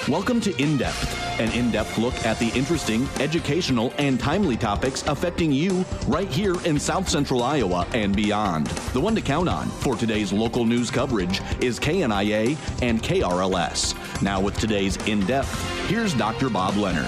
Welcome to In Depth, an in-depth look at the interesting, educational, and timely topics affecting you right here in South Central Iowa and beyond. The one to count on for today's local news coverage is KNIA and KRLS. Now with today's In Depth, here's Dr. Bob Leonard.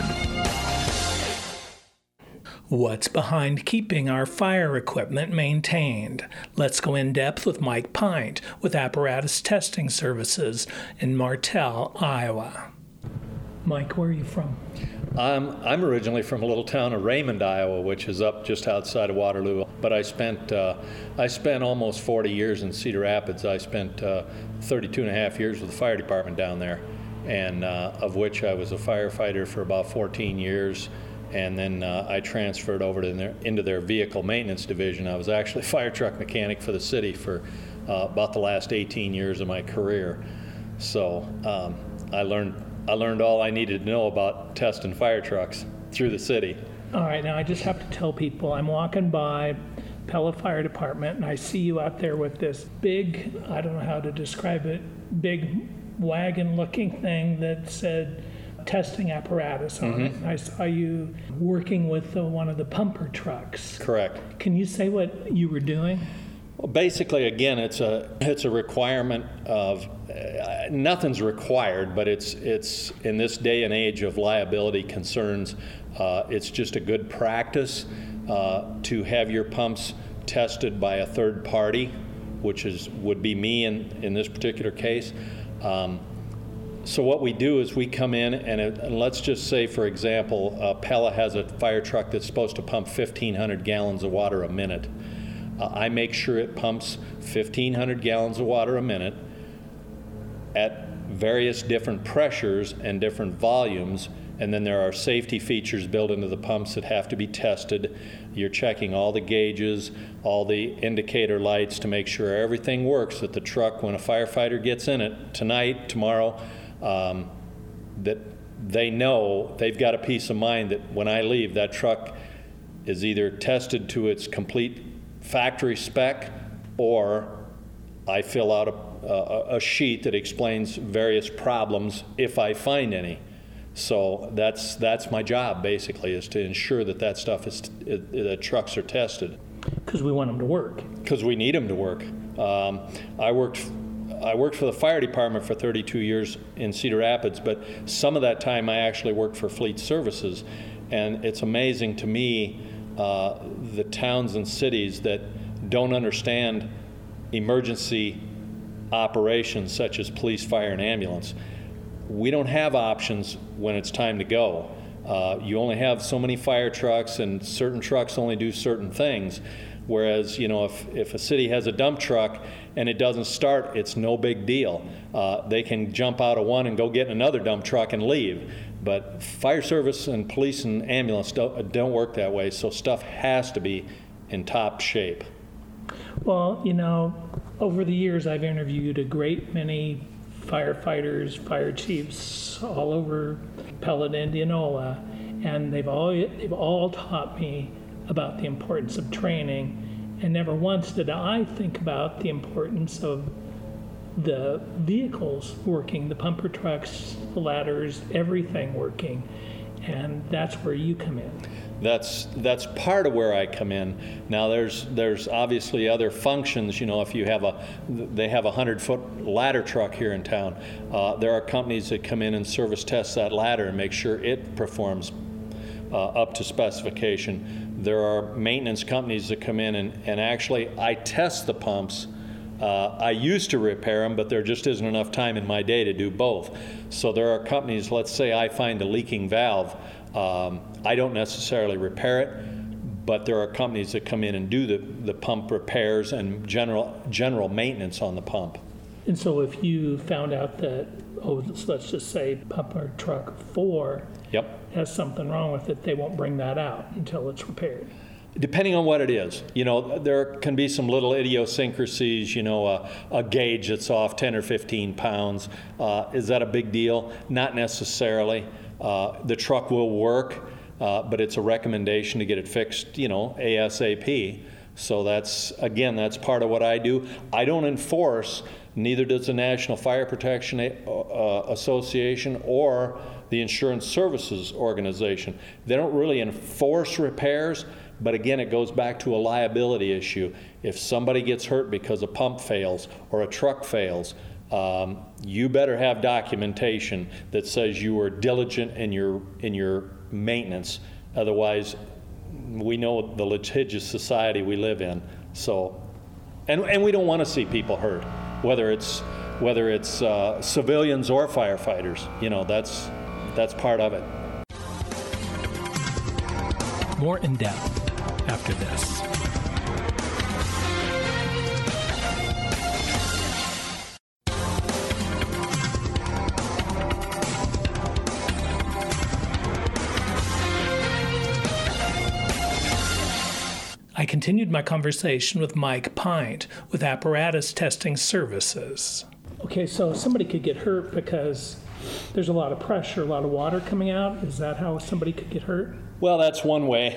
What's behind keeping our fire equipment maintained? Let's go in depth with Mike Pint with Apparatus Testing Services in Martell, Iowa. Mike, where are you from? I'm originally from a little town of Raymond, Iowa, which is up just outside of Waterloo. But I spent almost 40 years in Cedar Rapids. I spent 32 and a half years with the fire department down there, and of which I was a firefighter for about 14 years. And then I transferred over into their vehicle maintenance division. I was actually a fire truck mechanic for the city for about the last 18 years of my career. So I learned all I needed to know about testing fire trucks through the city. All right, now I just have to tell people, I'm walking by Pella Fire Department and I see you out there with this big, I don't know how to describe it, big wagon-looking thing that said testing apparatus on it. I saw you working with one of the pumper trucks. Correct. Can you say what you were doing? Well, basically, again, it's a requirement of nothing's required, but it's in this day and age of liability concerns, it's just a good practice to have your pumps tested by a third party, which would be me in this particular case. So what we do is we come in and let's just say, for example, Pella has a fire truck that's supposed to pump 1,500 gallons of water a minute. I make sure it pumps 1,500 gallons of water a minute at various different pressures and different volumes, and then there are safety features built into the pumps that have to be tested. You're checking all the gauges, all the indicator lights to make sure everything works, that the truck, when a firefighter gets in it tonight, tomorrow, that they know they've got a peace of mind that when I leave, that truck is either tested to its complete factory spec, or I fill out a sheet that explains various problems if I find any. So that's my job, basically, is to ensure that stuff the trucks are tested. Because we want them to work. Because we need them to work. I worked for the fire department for 32 years in Cedar Rapids, but some of that time I actually worked for Fleet Services, and it's amazing to me the towns and cities that don't understand emergency operations such as police, fire, and ambulance. We don't have options when it's time to go. You only have so many fire trucks, and certain trucks only do certain things. Whereas, if a city has a dump truck and it doesn't start, it's no big deal. They can jump out of one and go get another dump truck and leave. But fire service and police and ambulance don't work that way, so stuff has to be in top shape. Well, over the years I've interviewed a great many firefighters, fire chiefs all over Pella and Indianola, and they've all taught me about the importance of training, and never once did I think about the importance of the vehicles working, the pumper trucks, the ladders, everything working, and that's where you come in. That's part of where I come in. Now there's obviously other functions. If they have a 100-foot ladder truck here in town, there are companies that come in and service test that ladder and make sure it performs up to specification. There are maintenance companies that come in and actually I test the pumps. I used to repair them, but there just isn't enough time in my day to do both. So there are companies, let's say I find a leaking valve, I don't necessarily repair it, but there are companies that come in and do the pump repairs and general maintenance on the pump. And so if you found out that, let's just say pumper truck 4 has something wrong with it, they won't bring that out until it's repaired. Depending on what it is. There can be some little idiosyncrasies, a gauge that's off 10 or 15 pounds. Is that a big deal? Not necessarily. The truck will work, but it's a recommendation to get it fixed, ASAP. So that's part of what I do. I don't enforce neither does the National Fire Protection Association or the Insurance Services Organization. They don't really enforce repairs, but again, it goes back to a liability issue. If somebody gets hurt because a pump fails or a truck fails, you better have documentation that says you were diligent in your maintenance. Otherwise, we know the litigious society we live in. So, and we don't want to see people hurt, whether it's civilians or firefighters. You know, that's part of it. More in depth after this. I continued my conversation with Mike Pint with Apparatus Testing Services. Okay, so somebody could get hurt because there's a lot of pressure, a lot of water coming out. Is that how somebody could get hurt? Well, that's one way.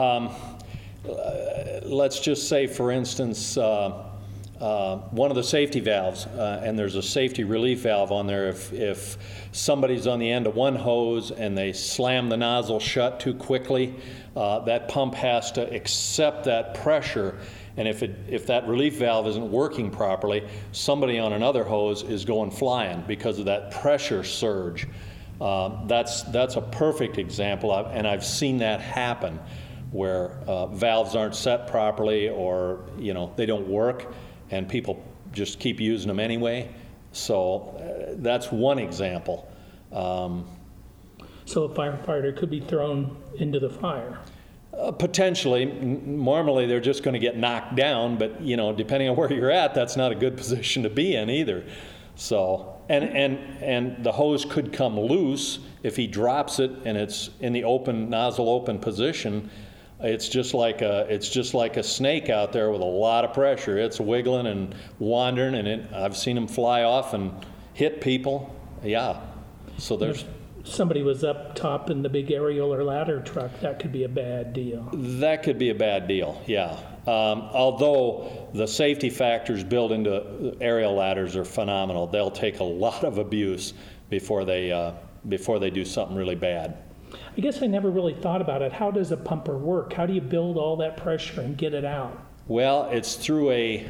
Let's just say, for instance, one of the safety valves, and there's a safety relief valve on there. If somebody's on the end of one hose and they slam the nozzle shut too quickly, that pump has to accept that pressure. And if that relief valve isn't working properly, somebody on another hose is going flying because of that pressure surge. That's a perfect example, and I've seen that happen where valves aren't set properly, or they don't work, and people just keep using them anyway. So that's one example. So a firefighter could be thrown into the fire? Potentially. Normally they're just going to get knocked down, but depending on where you're at, that's not a good position to be in either. So, and the hose could come loose if he drops it and it's in the nozzle open position. It's just like a snake out there with a lot of pressure. It's wiggling and wandering, and I've seen them fly off and hit people. Yeah. So there's. If somebody was up top in the big aerial or ladder truck, that could be a bad deal. That could be a bad deal, yeah. Although the safety factors built into aerial ladders are phenomenal. They'll take a lot of abuse before they do something really bad. I guess I never really thought about it. How does a pumper work? How do you build all that pressure and get it out? Well, it's through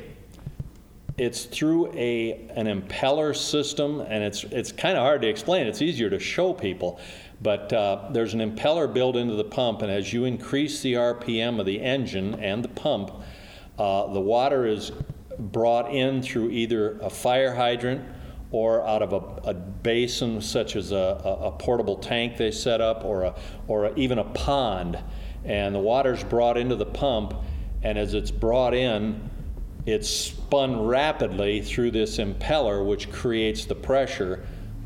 an impeller system, and it's kind of hard to explain. It's easier to show people, but there's an impeller built into the pump, and as you increase the RPM of the engine and the pump, the water is brought in through either a fire hydrant or out of a basin, such as a portable tank they set up, or even a pond, and the water's brought into the pump, and as it's brought in, it's spun rapidly through this impeller, which creates the pressure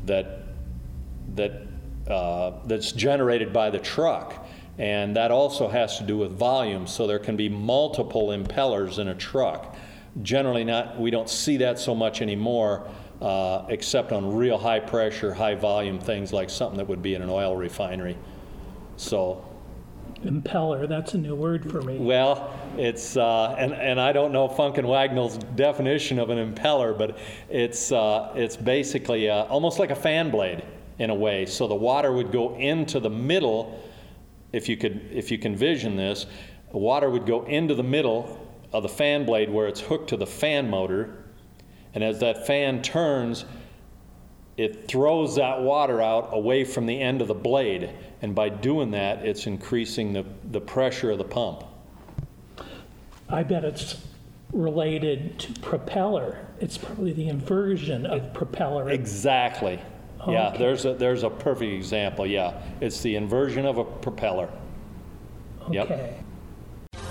that's generated by the truck. And that also has to do with volume, so there can be multiple impellers in a truck. Generally we don't see that so much anymore, except on real high pressure, high volume things like something that would be in an oil refinery. So. Impeller, that's a new word for me. Well, it's, and I don't know Funk and Wagnall's definition of an impeller, but it's basically almost like a fan blade in a way. So the water would go into the middle, if you can vision this, the water would go into the middle of the fan blade where it's hooked to the fan motor, and as that fan turns, it throws that water out away from the end of the blade, and by doing that, it's increasing the pressure of the pump. I bet it's related to propeller. It's probably the inversion of propeller. Exactly. Oh, yeah, okay. there's a perfect example. Yeah, it's the inversion of a propeller. Okay. Yep.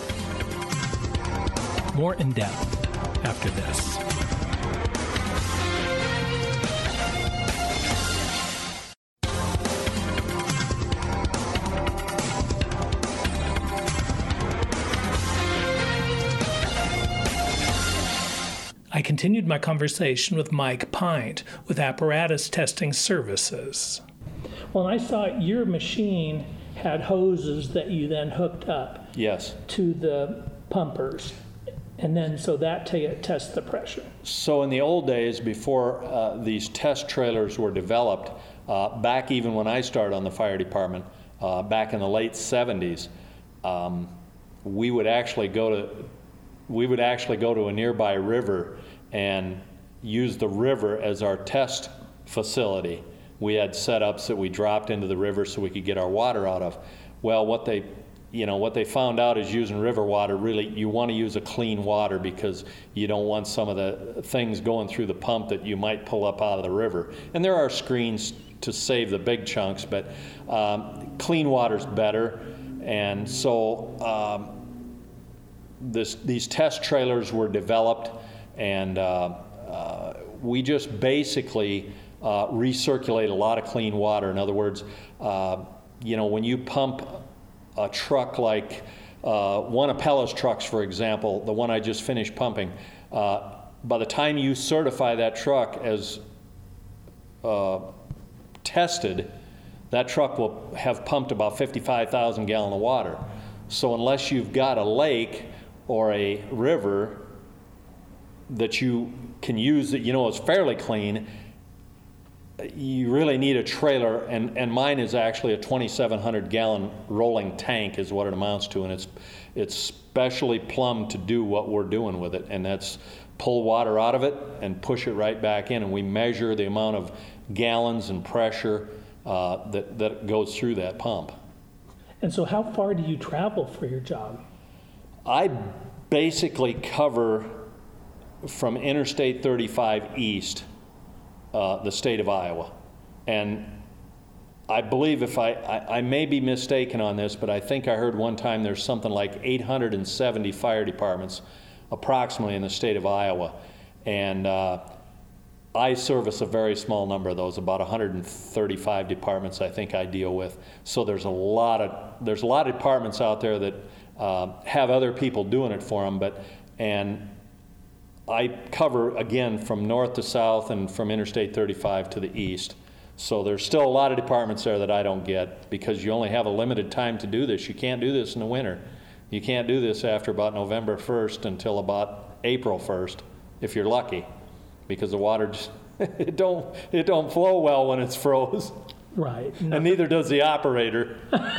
More in depth after this. I continued my conversation with Mike Pint with Apparatus Testing Services. Well, I saw your machine had hoses that you then hooked up Yes. to the pumpers. And then, so that tests the pressure. So in the old days, before these test trailers were developed, back even when I started on the fire department, back in the late 70s, we would actually go to a nearby river and use the river as our test facility. We had setups that we dropped into the river so we could get our water out of. Well, what they found out is using river water, really, you want to use a clean water because you don't want some of the things going through the pump that you might pull up out of the river. And there are screens to save the big chunks, but clean water's better. And so these test trailers were developed, and we just basically recirculate a lot of clean water. In other words, when you pump a truck like one of Pella's trucks, for example, the one I just finished pumping, by the time you certify that truck as tested, that truck will have pumped about 55,000 gallons of water. So unless you've got a lake or a river that you can use that is fairly clean, you really need a trailer, and mine is actually a 2,700 gallon rolling tank is what it amounts to, and it's specially plumbed to do what we're doing with it, and that's pull water out of it and push it right back in, and we measure the amount of gallons and pressure that goes through that pump. And so how far do you travel for your job? I basically cover from Interstate 35 east, the state of Iowa. And I believe, if I may be mistaken on this, but I think I heard one time there's something like 870 fire departments approximately in the state of Iowa. And I service a very small number of those, about 135 departments I think I deal with. So there's a lot of departments out there that have other people doing it for them, and I cover, again, from north to south and from Interstate 35 to the east. So there's still a lot of departments there that I don't get because you only have a limited time to do this. You can't do this in the winter. You can't do this after about November 1st until about April 1st, if you're lucky, because the water just, it don't flow well when it's froze. Right. And neither does the operator.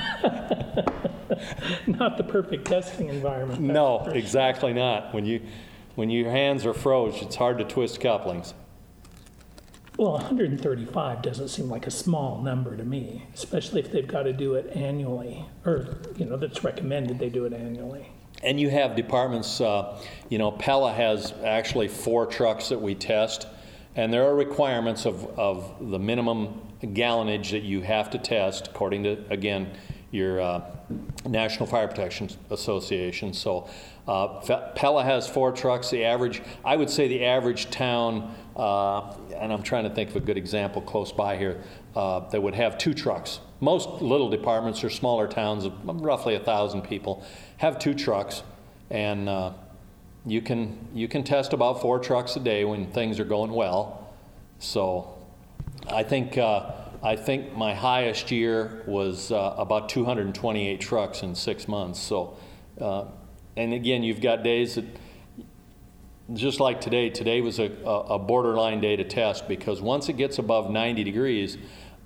Not the perfect testing environment. No, exactly not. When your hands are froze, it's hard to twist couplings. Well, 135 doesn't seem like a small number to me, especially if they've got to do it annually, or that's recommended they do it annually. And you have departments, Pella has actually 4 trucks that we test, and there are requirements of the minimum gallonage that you have to test according to, again, your National Fire Protection Association. So Pella has 4 trucks. I would say the average town, and I'm trying to think of a good example close by here, that would have 2 trucks. Most little departments or smaller towns of roughly 1,000 people have 2 trucks, and you can test about 4 trucks a day when things are going well. So I think my highest year was about 228 trucks in 6 months. So, and again, you've got days that, just like today was a borderline day to test, because once it gets above 90 degrees,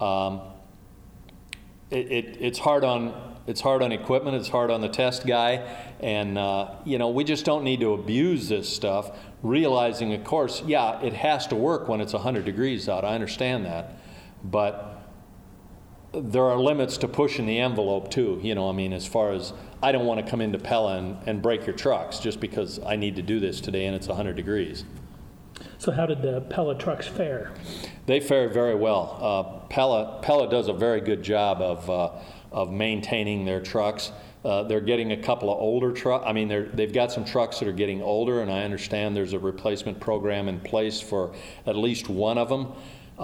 it's hard on equipment, it's hard on the test guy, and we just don't need to abuse this stuff, realizing, of course, yeah, it has to work when it's 100 degrees out. I understand that. But there are limits to pushing the envelope too, as far as, I don't want to come into Pella and break your trucks just because I need to do this today and it's 100 degrees. So how did the Pella trucks fare? They fared very well. Pella does a very good job of maintaining their trucks. They're getting a couple of older trucks. They've got some trucks that are getting older, and I understand there's a replacement program in place for at least one of them.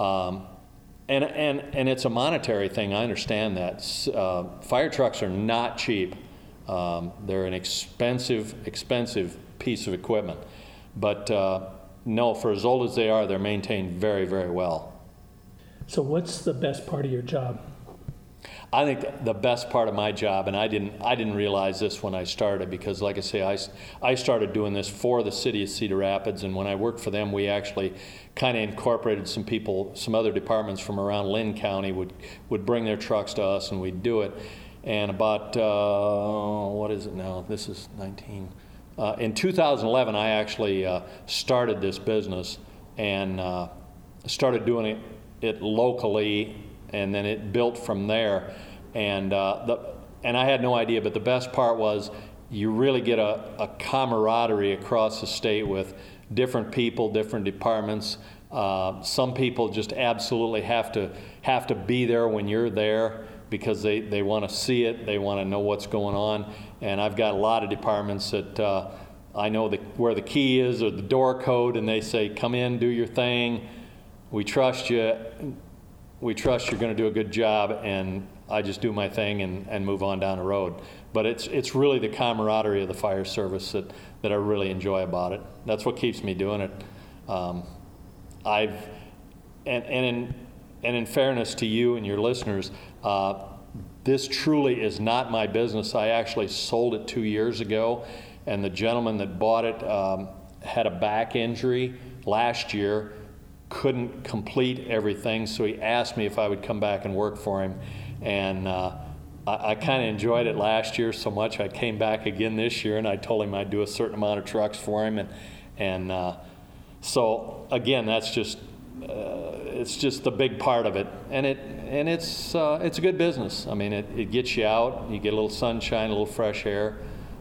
And it's a monetary thing. I understand that. Fire trucks are not cheap. They're an expensive piece of equipment. But no, for as old as they are, they're maintained very, very well. So what's the best part of your job? I think the best part of my job, and I didn't realize this when I started, because like I say, I started doing this for the city of Cedar Rapids, and when I worked for them, we actually kind of incorporated some people, some other departments from around Lynn County would bring their trucks to us, and we'd do it. And about, what is it now? This is 19. In 2011, I actually started this business and started doing it locally, and then it built from there. And I had no idea, but the best part was you really get a camaraderie across the state with different people, different departments. Some people just absolutely have to be there when you're there, because they want to see it, they want to know what's going on. And I've got a lot of departments that I know where the key is or the door code, and they say, come in, do your thing, we trust you, you're going to do a good job, and I just do my thing and move on down the road. But it's really the camaraderie of the fire service that I really enjoy about it. That's what keeps me doing it. In fairness to you and your listeners, this truly is not my business. I actually sold it 2 years ago, and the gentleman that bought it had a back injury last year, couldn't complete everything, so he asked me if I would come back and work for him. And I kind of enjoyed it last year so much, I came back again this year, and I told him I'd do a certain amount of trucks for him. So again, that's just it's just the big part of it, and it's a good business. I mean, it gets you out, you get a little sunshine, a little fresh air.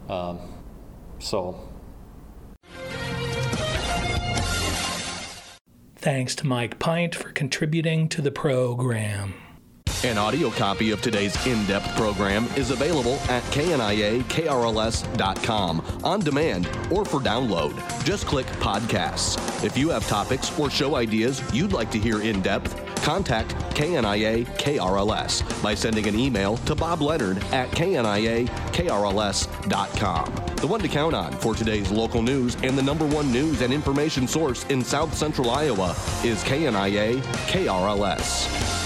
Thanks to Mike Pint for contributing to the program. An audio copy of today's in-depth program is available at kniakrls.com on demand or for download. Just click podcasts. If you have topics or show ideas you'd like to hear in depth, contact KNIA KRLS by sending an email to Bob Leonard at kniakrls.com. The one to count on for today's local news and the #1 news and information source in South Central Iowa is KNIA KRLS.